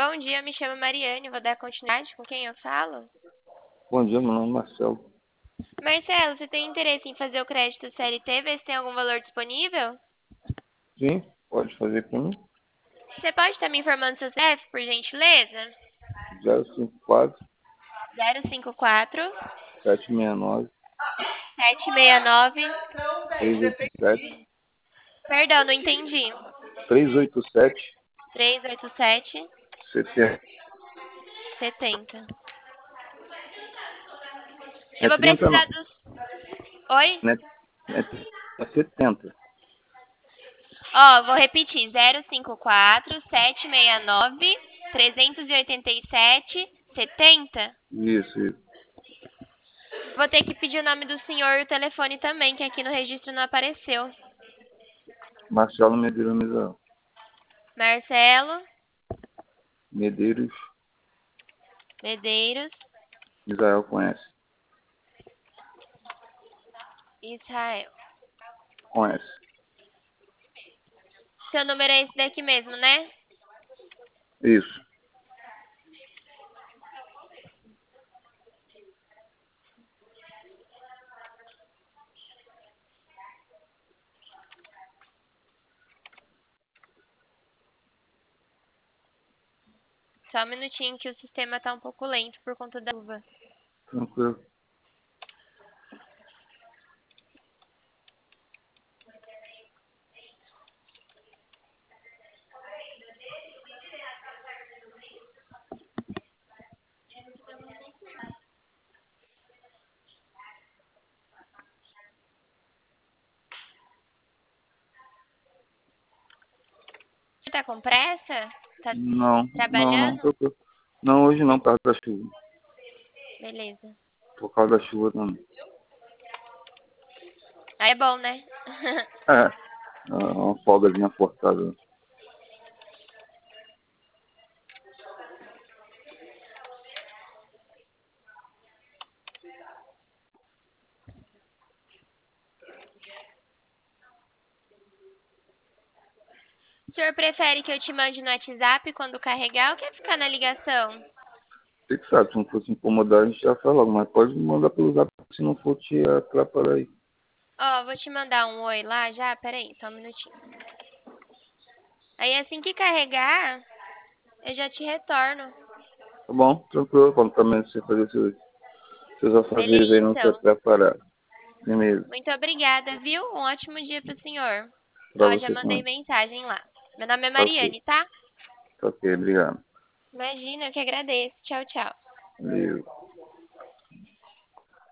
Bom dia, me chamo Mariane, vou dar continuidade com quem eu falo? Bom dia, meu nome é Marcelo. Marcelo, você tem interesse em fazer o crédito CLT, ver se tem algum valor disponível? Sim, pode fazer para mim. Você pode estar me informando seu CEP, por gentileza? 054 054 769 769. 387 Perdão, não entendi. 387 387 70. 70. Eu É vou 30 precisar não, dos. Oi? né? É 70. Ó, vou repetir. 054 769 387 70. Isso. Vou ter que pedir o nome do senhor e o telefone também, que aqui no registro não apareceu. Marcelo Medeiros Misael. Marcelo Medeiros Medeiros Misael conhece. Israel. Conhece. Seu número é esse daqui mesmo, né? Isso. Só um minutinho que o sistema tá um pouco lento por conta da chuva. Tranquilo. Você tá com pressa? Tá Não, trabalhando? tranquilo. Não, hoje não, por causa da chuva. Beleza. Por causa da chuva também. Aí é bom, né? É uma folgazinha forçada. O senhor prefere que eu te mande no WhatsApp quando carregar ou quer ficar na ligação? Você que sabe, se não fosse incomodar, a gente já fala logo, mas pode me mandar pelo zap se não for te atrapalhar aí. Ó, vou te mandar um oi lá já. Pera aí, só um minutinho. Aí assim que carregar, eu já te retorno. Tá bom? Tranquilo, quando também você fazer seus afazeres Beleza, aí não se então. atrapalhar. Beleza. Muito obrigada, viu? Um ótimo dia pro senhor. Pra Ó, já você mandei também. mensagem lá. Meu nome é Tá ok. Mariane, tá? Tá ok, obrigado. Imagina, eu que agradeço. Tchau, tchau. Valeu.